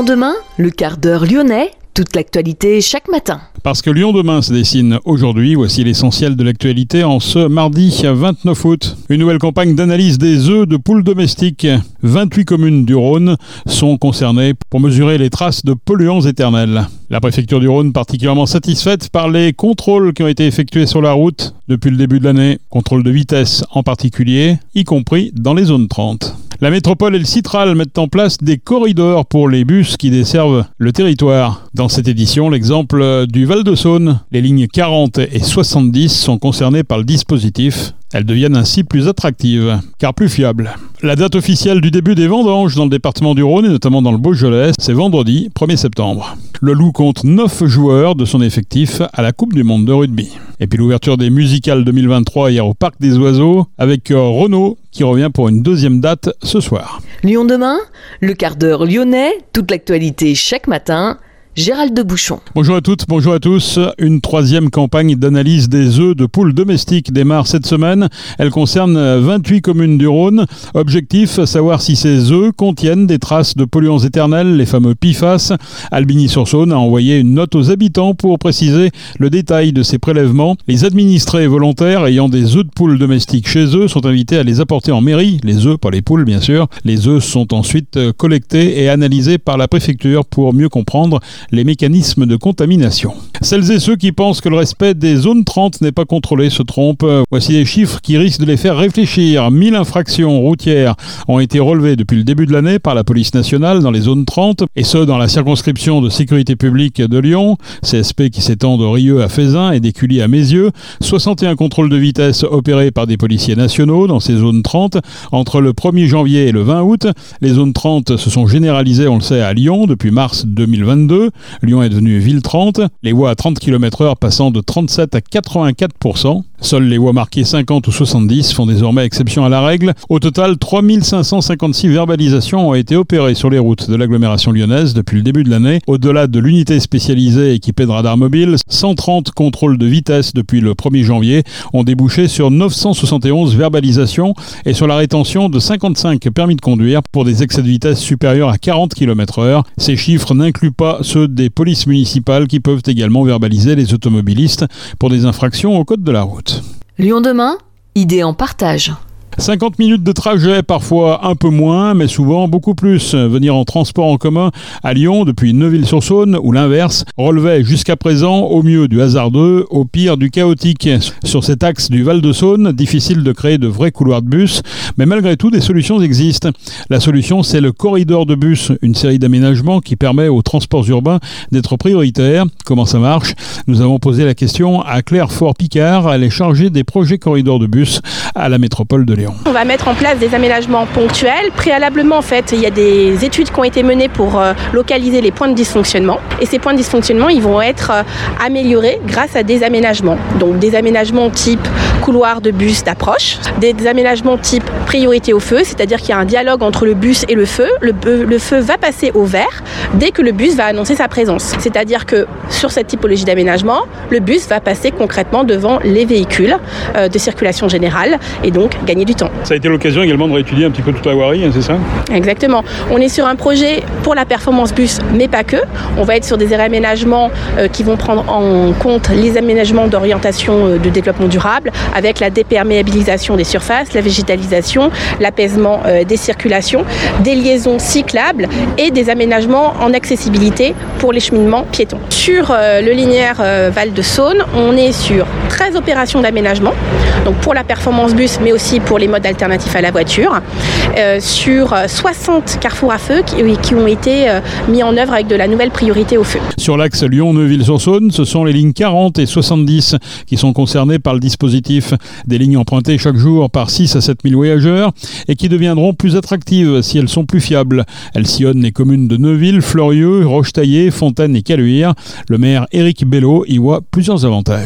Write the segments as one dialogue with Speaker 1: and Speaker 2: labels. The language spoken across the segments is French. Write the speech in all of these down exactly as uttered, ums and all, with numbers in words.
Speaker 1: Lyon demain, le quart d'heure lyonnais, toute l'actualité chaque matin.
Speaker 2: Parce que Lyon demain se dessine aujourd'hui, voici l'essentiel de l'actualité en ce mardi vingt-neuf août. Une nouvelle campagne d'analyse des œufs de poules domestiques. vingt-huit communes du Rhône sont concernées pour mesurer les traces de polluants éternels. La préfecture du Rhône particulièrement satisfaite par les contrôles qui ont été effectués sur la route depuis le début de l'année. Contrôle de vitesse en particulier, y compris dans les zones trente. La métropole et le Citral mettent en place des corridors pour les bus qui desservent le territoire. Dans cette édition, l'exemple du Val-de-Saône. Les lignes quarante et soixante-dix sont concernées par le dispositif. Elles deviennent ainsi plus attractives, car plus fiables. La date officielle du début des vendanges dans le département du Rhône et notamment dans le Beaujolais, c'est vendredi premier septembre. Le Loup compte neuf joueurs de son effectif à la Coupe du Monde de rugby. Et puis l'ouverture des musicales deux mille vingt-trois hier au Parc des Oiseaux avec Renaud qui revient pour une deuxième date ce soir.
Speaker 1: Lyon demain, le quart d'heure lyonnais, toute l'actualité chaque matin. Gérald de Bouchon.
Speaker 2: Bonjour à toutes, bonjour à tous. Une troisième campagne d'analyse des œufs de poules domestiques démarre cette semaine. Elle concerne vingt-huit communes du Rhône. Objectif, savoir si ces œufs contiennent des traces de polluants éternels, les fameux P F A S. Albigny-sur-Saône a envoyé une note aux habitants pour préciser le détail de ces prélèvements. Les administrés volontaires ayant des œufs de poules domestiques chez eux sont invités à les apporter en mairie. Les œufs, pas les poules bien sûr. Les œufs sont ensuite collectés et analysés par la préfecture pour mieux comprendre les mécanismes de contamination. Celles et ceux qui pensent que le respect des zones trente n'est pas contrôlé se trompent. Voici des chiffres qui risquent de les faire réfléchir. mille infractions routières ont été relevées depuis le début de l'année par la police nationale dans les zones trente, et ce dans la circonscription de sécurité publique de Lyon, C S P qui s'étend de Rieux à Fézin et d'Écully à Mézieux. soixante et un contrôles de vitesse opérés par des policiers nationaux dans ces zones trente entre le premier janvier et le vingt août. Les zones trente se sont généralisées, on le sait, à Lyon depuis mars deux mille vingt-deux. Lyon est devenue ville trente, les voies à trente kilomètres heure passant de trente-sept à quatre-vingt-quatre pour cent. Seules les voies marquées cinquante ou soixante-dix font désormais exception à la règle. Au total, trois mille cinq cent cinquante-six verbalisations ont été opérées sur les routes de l'agglomération lyonnaise depuis le début de l'année. Au-delà de l'unité spécialisée équipée de radars mobiles, cent trente contrôles de vitesse depuis le premier janvier ont débouché sur neuf cent soixante et onze verbalisations et sur la rétention de cinquante-cinq permis de conduire pour des excès de vitesse supérieurs à quarante kilomètres heure. Ces chiffres n'incluent pas ceux des polices municipales qui peuvent également verbaliser les automobilistes pour des infractions au code de la route.
Speaker 1: Lyon demain, idée en partage.
Speaker 2: cinquante minutes de trajet, parfois un peu moins, mais souvent beaucoup plus. Venir en transport en commun à Lyon depuis Neuville-sur-Saône ou l'inverse relevait jusqu'à présent au mieux du hasardeux, au pire du chaotique. Sur cet axe du Val-de-Saône, difficile de créer de vrais couloirs de bus, mais malgré tout des solutions existent. La solution, c'est le corridor de bus, une série d'aménagements qui permet aux transports urbains d'être prioritaires. Comment ça marche ? Nous avons posé la question à Claire Faure-Picard, elle est chargée des projets corridors de bus à la métropole de Lyon.
Speaker 3: On va mettre en place des aménagements ponctuels. Préalablement, en fait, il y a des études qui ont été menées pour euh, localiser les points de dysfonctionnement. Et ces points de dysfonctionnement, ils vont être euh, améliorés grâce à des aménagements. Donc des aménagements type couloir de bus d'approche, des, des aménagements type priorité au feu, c'est-à-dire qu'il y a un dialogue entre le bus et le feu. Le, le feu va passer au vert dès que le bus va annoncer sa présence. C'est-à-dire que sur cette typologie d'aménagement, le bus va passer concrètement devant les véhicules euh, de circulation générale et donc gagner du temps.
Speaker 2: Ça a été l'occasion également de réétudier un petit peu toute la voirie, c'est ça ?
Speaker 3: Exactement. On est sur un projet pour la performance bus, mais pas que. On va être sur des aménagements euh, qui vont prendre en compte les aménagements d'orientation euh, de développement durable, avec la déperméabilisation des surfaces, la végétalisation, l'apaisement euh, des circulations, des liaisons cyclables et des aménagements en accessibilité pour les cheminements piétons. Sur euh, le linéaire euh, Val-de-Saône, on est sur treize opérations d'aménagement, donc pour la performance bus, mais aussi pour les modes alternatifs à la voiture, euh, sur soixante carrefours à feu qui, qui ont été euh, mis en œuvre avec de la nouvelle priorité au feu.
Speaker 2: Sur l'axe Lyon-Neuville-sur-Saône, ce sont les lignes quarante et soixante-dix qui sont concernées par le dispositif. Des lignes empruntées chaque jour par six à sept mille voyageurs et qui deviendront plus attractives si elles sont plus fiables. Elles sillonnent les communes de Neuville, Fleurieux, Rochetaillé, Fontaine et Caluire. Le maire Éric Bello y voit plusieurs avantages.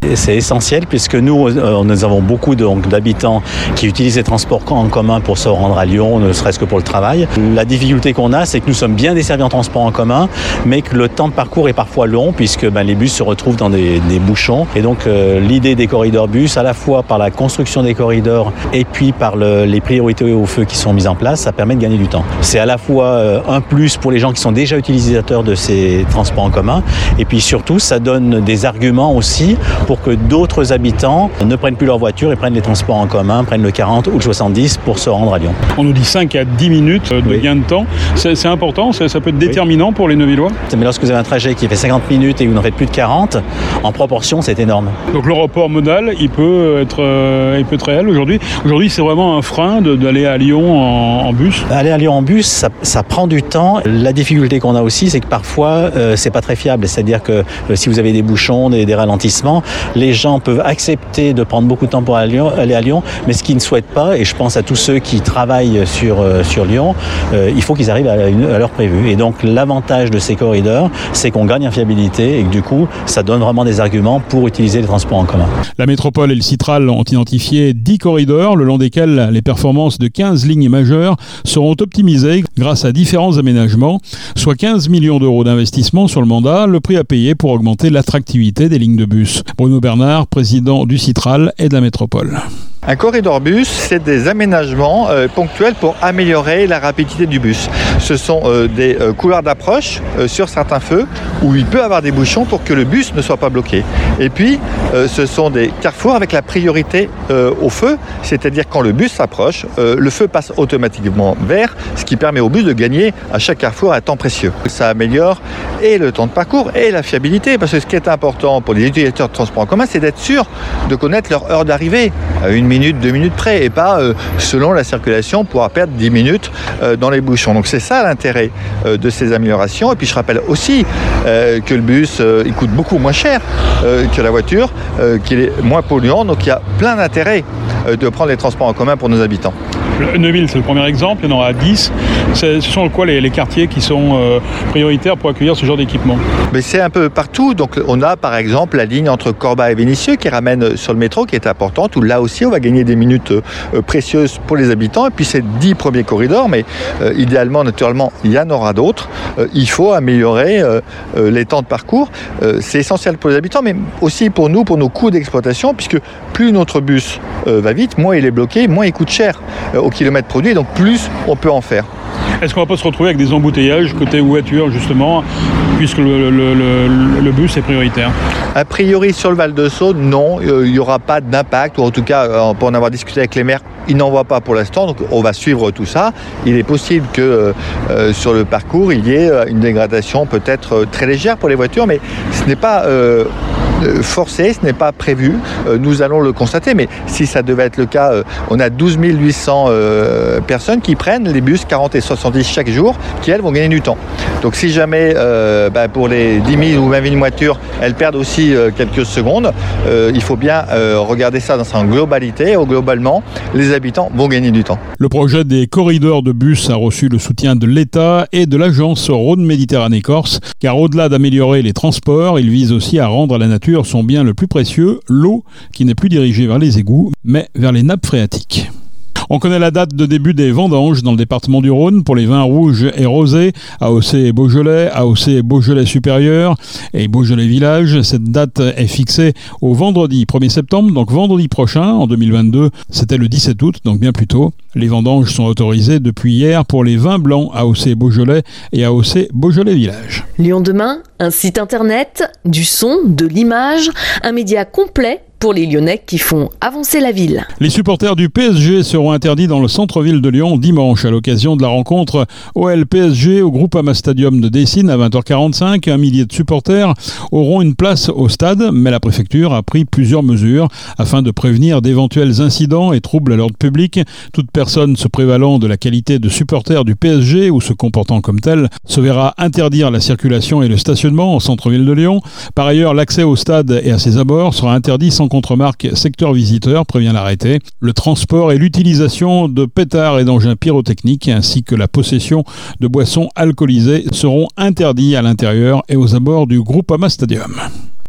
Speaker 4: Et c'est essentiel puisque nous, nous avons beaucoup donc, d'habitants qui utilisent les transports en commun pour se rendre à Lyon, ne serait-ce que pour le travail. La difficulté qu'on a, c'est que nous sommes bien desservis en transport en commun, mais que le temps de parcours est parfois long puisque ben, les bus se retrouvent dans des, des bouchons. Et donc euh, l'idée des corridors bus, à la fois par la construction des corridors et puis par le, les priorités au feu qui sont mises en place, ça permet de gagner du temps. C'est à la fois euh, un plus pour les gens qui sont déjà utilisateurs de ces transports en commun, et puis surtout, ça donne des arguments aussi pour que d'autres habitants ne prennent plus leur voiture et prennent les transports en commun, prennent le quarante ou le soixante-dix pour se rendre à Lyon.
Speaker 2: On nous dit cinq à dix minutes de oui. gain de temps. C'est, c'est important, ça, ça peut être déterminant oui. pour les Neuvillois.
Speaker 4: Mais lorsque vous avez un trajet qui fait cinquante minutes et que vous n'en faites plus de quarante, en proportion, c'est énorme.
Speaker 2: Donc le report modal, il peut être, euh, il peut être réel aujourd'hui. Aujourd'hui, c'est vraiment un frein de, d'aller à Lyon en, en bus.
Speaker 4: Aller à Lyon en bus, ça, ça prend du temps. La difficulté qu'on a aussi, c'est que parfois, euh, c'est pas très fiable. C'est-à-dire que euh, si vous avez des bouchons, des, des ralentissements, les gens peuvent accepter de prendre beaucoup de temps pour aller à Lyon, aller à Lyon mais ce qu'ils ne souhaitent pas, et je pense à tous ceux qui travaillent sur, euh, sur Lyon, euh, il faut qu'ils arrivent à, à l'heure prévue. Et donc l'avantage de ces corridors, c'est qu'on gagne en fiabilité et que du coup, ça donne vraiment des arguments pour utiliser les transports en commun.
Speaker 2: La métropole et le Citral ont identifié dix corridors, le long desquels les performances de quinze lignes majeures seront optimisées grâce à différents aménagements, soit quinze millions d'euros d'investissement sur le mandat, le prix à payer pour augmenter l'attractivité des lignes de bus. Bruno Bernard, président du Citral et de la métropole.
Speaker 5: Un corridor bus, c'est des aménagements euh, ponctuels pour améliorer la rapidité du bus. Ce sont euh, des euh, couloirs d'approche euh, sur certains feux où il peut y avoir des bouchons pour que le bus ne soit pas bloqué. Et puis, euh, ce sont des carrefours avec la priorité euh, au feu, c'est-à-dire quand le bus s'approche, euh, le feu passe automatiquement vert, ce qui permet au bus de gagner à chaque carrefour un temps précieux. Ça améliore et le temps de parcours et la fiabilité, parce que ce qui est important pour les utilisateurs de transport en commun, c'est d'être sûr de connaître leur heure d'arrivée à une minute, deux minutes près, et pas euh, selon la circulation pouvoir perdre dix minutes euh, dans les bouchons. Donc c'est ça l'intérêt euh, de ces améliorations. Et puis je rappelle aussi euh, que le bus euh, il coûte beaucoup moins cher euh, que la voiture, euh, qu'il est moins polluant, donc il y a plein d'intérêts euh, de prendre les transports en commun pour nos habitants.
Speaker 2: Neuville, c'est le premier exemple, il y en aura dix. C'est, ce sont quoi les, les quartiers qui sont euh, prioritaires pour accueillir ce genre d'équipement?
Speaker 5: Mais c'est un peu partout. Donc on a par exemple la ligne entre Corba et Vénissieux qui ramène sur le métro, qui est importante, où là aussi on va gagner des minutes euh, précieuses pour les habitants. Et puis c'est dix premiers corridors, mais euh, idéalement, naturellement, il y en aura d'autres. Euh, il faut améliorer euh, euh, les temps de parcours. Euh, c'est essentiel pour les habitants, mais aussi pour nous, pour nos coûts d'exploitation, puisque plus notre bus euh, va vite, moins il est bloqué, moins il coûte cher euh, au kilomètre produit, donc plus on peut en faire.
Speaker 2: Est-ce qu'on va pas se retrouver avec des embouteillages côté voiture, justement, puisque le, le, le, le bus est prioritaire?
Speaker 5: A priori, sur le Val-de-Saône, non, il n'y aura pas d'impact, ou en tout cas, pour en avoir discuté avec les maires, ils n'en voient pas pour l'instant, donc on va suivre tout ça. Il est possible que euh, sur le parcours, il y ait une dégradation peut-être très légère pour les voitures, mais ce n'est pas... Euh, forcé, ce n'est pas prévu, euh, nous allons le constater, mais si ça devait être le cas, euh, on a douze mille huit cents euh, personnes qui prennent les bus quarante et soixante-dix chaque jour, qui elles vont gagner du temps. Donc si jamais euh, bah, pour les dix mille ou vingt mille voitures, elles perdent aussi euh, quelques secondes, euh, il faut bien euh, regarder ça dans sa globalité, ou globalement, les habitants vont gagner du temps.
Speaker 2: Le projet des corridors de bus a reçu le soutien de l'État et de l'agence Rhône-Méditerranée-Corse, car au-delà d'améliorer les transports, il vise aussi à rendre la nature son bien le plus précieux, l'eau, qui n'est plus dirigée vers les égouts, mais vers les nappes phréatiques. On connaît la date de début des vendanges dans le département du Rhône pour les vins rouges et rosés, A O C et Beaujolais, A O C et Beaujolais supérieur et Beaujolais village. Cette date est fixée au vendredi premier septembre, donc vendredi prochain, en deux mille vingt-deux, c'était le dix-sept août, donc bien plus tôt. Les vendanges sont autorisées depuis hier pour les vins blancs A O C Beaujolais et A O C Beaujolais village.
Speaker 1: Lyon demain, un site internet, du son, de l'image, un média complet pour les Lyonnais qui font avancer la ville.
Speaker 2: Les supporters du P S G seront interdits dans le centre-ville de Lyon dimanche à l'occasion de la rencontre O L P S G au Groupama Stadium de Dessine à vingt heures quarante-cinq. Un millier de supporters auront une place au stade, mais la préfecture a pris plusieurs mesures afin de prévenir d'éventuels incidents et troubles à l'ordre public. Toute personne se prévalant de la qualité de supporter du P S G ou se comportant comme tel se verra interdire la circulation et le stationnement au centre-ville de Lyon. Par ailleurs, l'accès au stade et à ses abords sera interdit sans contre-marque secteur visiteur, prévient l'arrêté. Le transport et l'utilisation de pétards et d'engins pyrotechniques ainsi que la possession de boissons alcoolisées seront interdits à l'intérieur et aux abords du Groupama Stadium.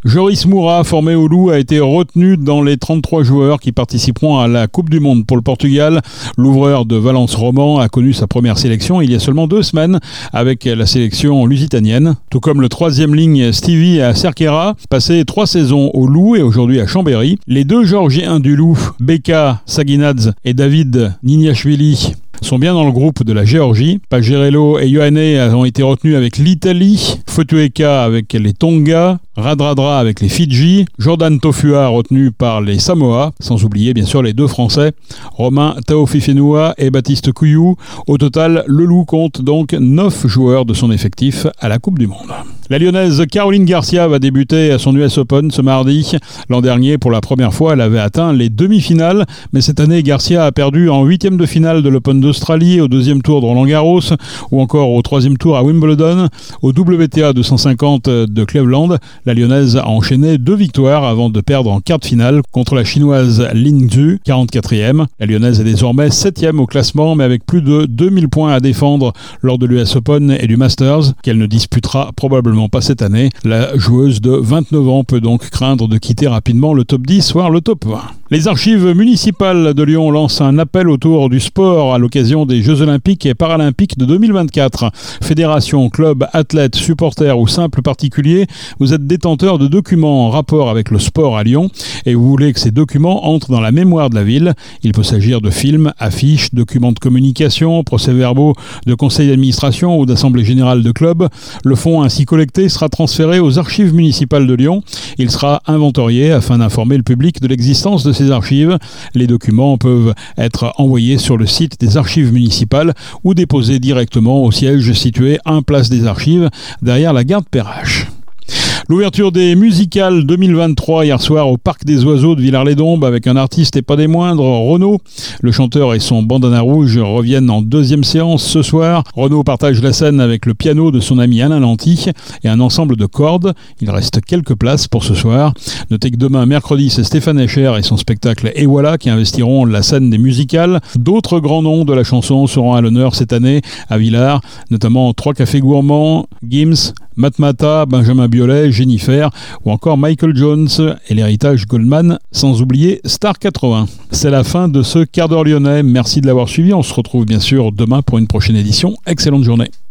Speaker 2: Joris Moura, formé au Loup, a été retenu dans les trente-trois joueurs qui participeront à la Coupe du Monde pour le Portugal. L'ouvreur de Valence Roman a connu sa première sélection il y a seulement deux semaines avec la sélection lusitanienne. Tout comme le troisième ligne Stevie à Cerquera, passé trois saisons au Loup et aujourd'hui à Chambéry. Les deux Georgiens du Loup, Beka Saginadze et David Niniashvili, sont bien dans le groupe de la Géorgie. Pagerello et Ioane ont été retenus avec l'Italie, Fotueka avec les Tonga, Radradra avec les Fidji, Jordan Tofua retenu par les Samoa, sans oublier bien sûr les deux Français, Romain Taofifenua et Baptiste Couillou. Au total, le Loup compte donc neuf joueurs de son effectif à la Coupe du Monde. La Lyonnaise Caroline Garcia va débuter à son U S Open ce mardi. L'an dernier, pour la première fois, elle avait atteint les demi-finales, mais cette année, Garcia a perdu en huitième de finale de l'Open d'Australie, au deuxième tour de Roland-Garros, ou encore au troisième tour à Wimbledon. Au W T A deux cent cinquante de Cleveland, la Lyonnaise a enchaîné deux victoires avant de perdre en quart de finale contre la Chinoise Lin Zhu, quarante-quatrième. La Lyonnaise est désormais septième au classement, mais avec plus de deux mille points à défendre lors de l'U S Open et du Masters, qu'elle ne disputera probablement pas cette année. La joueuse de vingt-neuf ans peut donc craindre de quitter rapidement le top dix, voire le top vingt. Les archives municipales de Lyon lancent un appel autour du sport à l'occasion des Jeux Olympiques et Paralympiques de deux mille vingt-quatre. Fédération, club, athlètes, supporters ou simples particuliers, vous êtes détenteur de documents en rapport avec le sport à Lyon et vous voulez que ces documents entrent dans la mémoire de la ville. Il peut s'agir de films, affiches, documents de communication, procès-verbaux de conseil d'administration ou d'assemblée générale de club. Le fonds ainsi collecté sera transféré aux archives municipales de Lyon. Il sera inventorié afin d'informer le public de l'existence de ces archives. Les documents peuvent être envoyés sur le site des archives municipales ou déposés directement au siège situé un place des Archives, derrière la gare de Perrache. L'ouverture des musicales deux mille vingt-trois hier soir au Parc des Oiseaux de Villars-les-Dombes avec un artiste et pas des moindres, Renaud. Le chanteur et son bandana rouge reviennent en deuxième séance ce soir. Renaud partage la scène avec le piano de son ami Alain Lanty et un ensemble de cordes. Il reste quelques places pour ce soir. Notez que demain, mercredi, c'est Stéphane Escher et son spectacle Et voilà qui investiront la scène des musicales. D'autres grands noms de la chanson seront à l'honneur cette année à Villars, notamment Trois Cafés Gourmands, Gims, Matmata, Benjamin Biolay, Jennifer ou encore Michael Jones et l'héritage Goldman, sans oublier Star quatre-vingts. C'est la fin de ce quart d'heure lyonnais. Merci de l'avoir suivi. On se retrouve bien sûr demain pour une prochaine édition. Excellente journée.